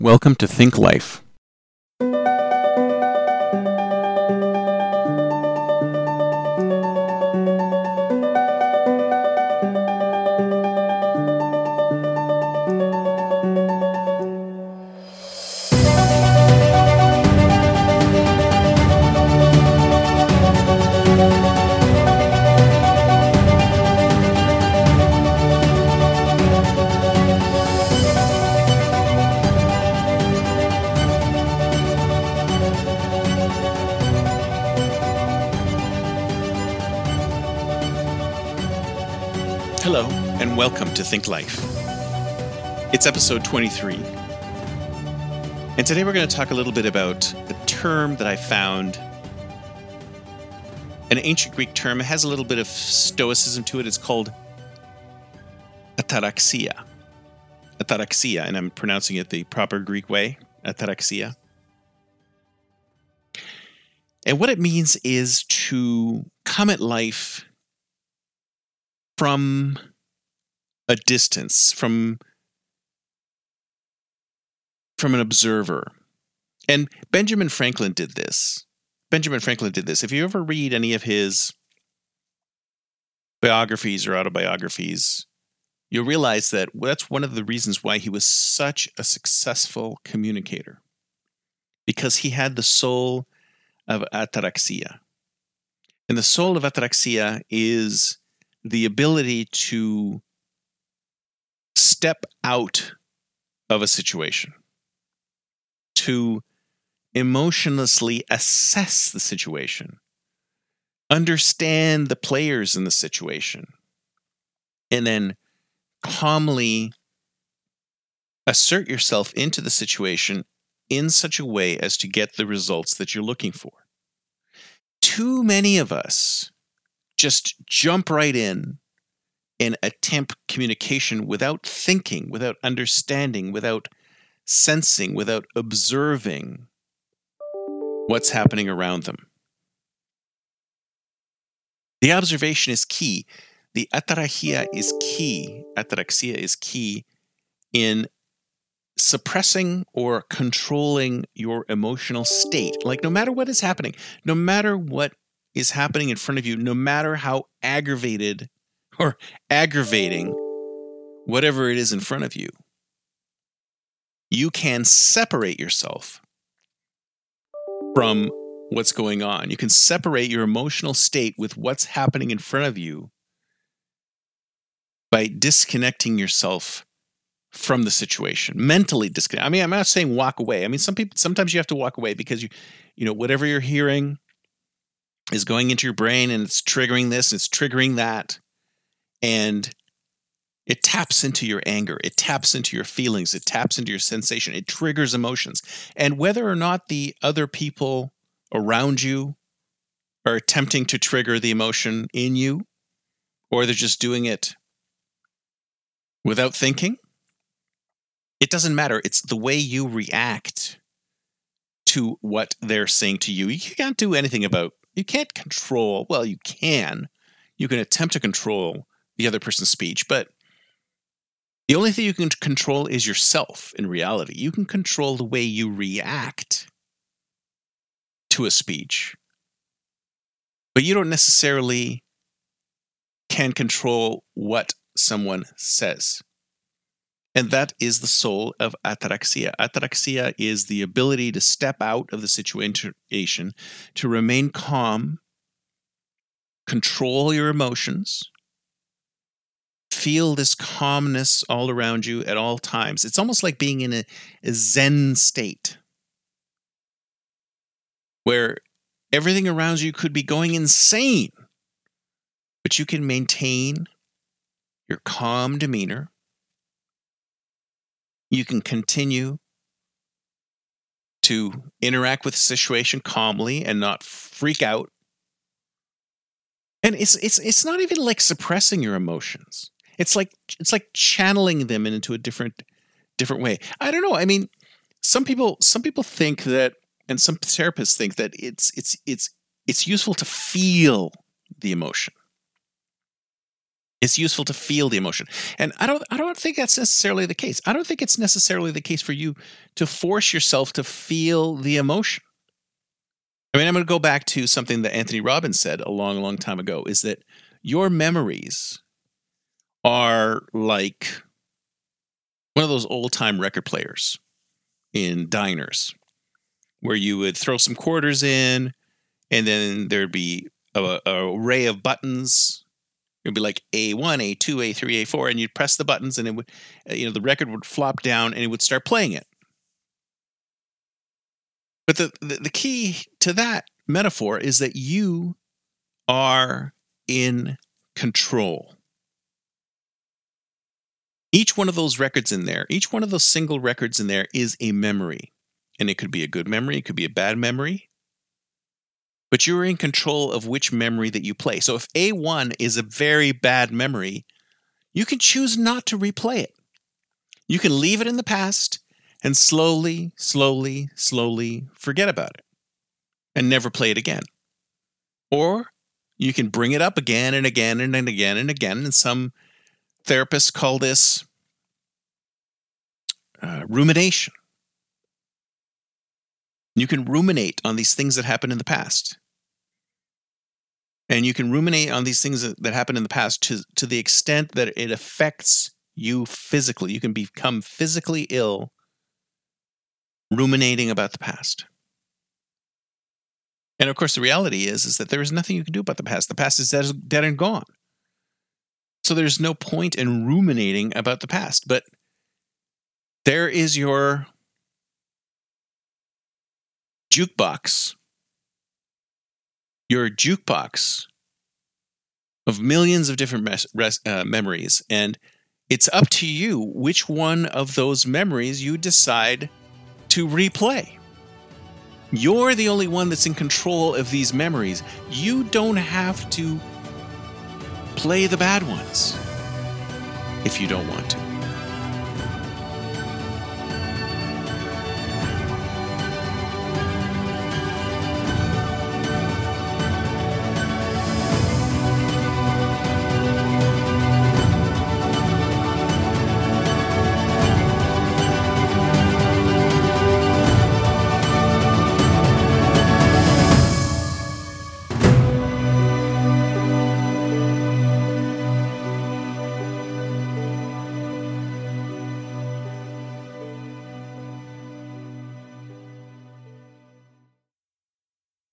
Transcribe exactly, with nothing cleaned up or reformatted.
Welcome to Think Life. Hello, and welcome to Think Life. It's episode twenty-three. And today we're going to talk a little bit about a term that I found, an ancient Greek term. It has a little bit of stoicism to it. It's called ataraxia. Ataraxia, and I'm pronouncing it the proper Greek way, ataraxia. And what it means is to come at life from a distance, from, from an observer. And Benjamin Franklin did this. Benjamin Franklin did this. If you ever read any of his biographies or autobiographies, you'll realize that that's one of the reasons why he was such a successful communicator, because he had the soul of ataraxia. And the soul of ataraxia is the ability to step out of a situation, to emotionlessly assess the situation, understand the players in the situation, and then calmly assert yourself into the situation in such a way as to get the results that you're looking for. Too many of us just jump right in and attempt communication without thinking, without understanding, without sensing, without observing what's happening around them. The observation is key. The ataraxia is key. Ataraxia is key in suppressing or controlling your emotional state. Like, no matter what is happening, no matter what is happening in front of you, no matter how aggravated or aggravating whatever it is in front of you, you can separate yourself from what's going on. You can separate your emotional state with what's happening in front of you by disconnecting yourself from the situation, mentally disconnect. I mean, I'm not saying walk away. I mean, some people, sometimes you have to walk away because you, you know, whatever you're hearing is going into your brain and it's triggering this, it's triggering that. And it taps into your anger. It taps into your feelings. It taps into your sensation. It triggers emotions. And whether or not the other people around you are attempting to trigger the emotion in you, or they're just doing it without thinking, it doesn't matter. It's the way you react to what they're saying to you. You can't do anything about, you can't control, well, you can. You can attempt to control the other person's speech, but the only thing you can control is yourself in reality. You can control the way you react to a speech, but you don't necessarily can control what someone says. And that is the soul of ataraxia. Ataraxia is the ability to step out of the situation, to remain calm, control your emotions, feel this calmness all around you at all times. It's almost like being in a, a Zen state where everything around you could be going insane, but you can maintain your calm demeanor. You can continue to interact with the situation calmly and not freak out. And it's it's it's not even like suppressing your emotions. It's like it's like channeling them into a different different way. I don't know. I mean, some people some people think that, and some therapists think that it's it's it's it's useful to feel the emotion. It's useful to feel the emotion. And I don't I don't think that's necessarily the case. I don't think it's necessarily the case for you to force yourself to feel the emotion. I mean, I'm going to go back to something that Anthony Robbins said a long, long time ago, is that your memories are like one of those old-time record players in diners where you would throw some quarters in and then there'd be a, a array of buttons. It'd be like A one, A two, A three, A four, and you'd press the buttons and it would, you know, the record would flop down and it would start playing it. But the, the, the key to that metaphor is that you are in control. Each one of those records in there, each one of those single records in there is a memory. And it could be a good memory, it could be a bad memory. But you're in control of which memory that you play. So if A one is a very bad memory, you can choose not to replay it. You can leave it in the past and slowly, slowly, slowly forget about it and never play it again. Or you can bring it up again and again and again and again. And some therapists call this uh, rumination. You can ruminate on these things that happened in the past. And you can ruminate on these things that, that happened in the past to, to the extent that it affects you physically. You can become physically ill ruminating about the past. And of course, the reality is, is that there is nothing you can do about the past. The past is dead, dead and gone. So there's no point in ruminating about the past. But there is your jukebox. Your jukebox of millions of different mes- res- uh, memories. And it's up to you which one of those memories you decide to replay. You're the only one that's in control of these memories. You don't have to play the bad ones if you don't want to.